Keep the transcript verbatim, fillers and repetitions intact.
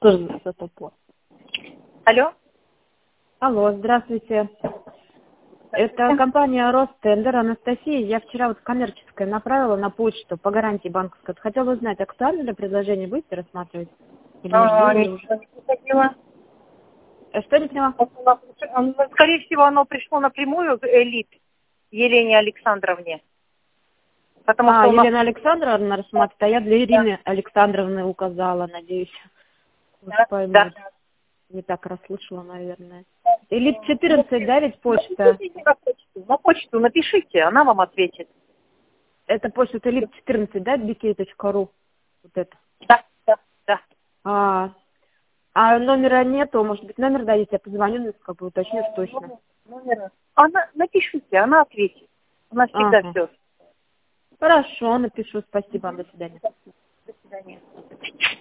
Тоже за топор. Алло? Алло, здравствуйте. Это компания Ростендер, Анастасия. Я вчера вот коммерческое направила на почту по гарантии банковской. Хотела узнать, актуальное ли предложение будете рассматривать? Или А, не нет, уже? не поняла. Э, Что не поняла? Скорее всего, оно пришло напрямую к Элит Елене Александровне. Потому А, что у нас... Елена Александровна рассматривает, а я для Ирины Александровны указала, надеюсь. Уж Да, поймут. да. Не так расслышала, наверное. Элит четырнадцать, да, ведь почта? Напишите на почту, на почту напишите, она вам ответит. Это почта элит четырнадцать, да, би кей точка ру? Вот это. Да, да, да. А, а номера нету, может быть, номер дадите, я позвоню, ну, как бы уточню точно. Номера. Она, напишите, она ответит. Она всегда Ага. все. Хорошо, напишу, спасибо, до свидания. До свидания.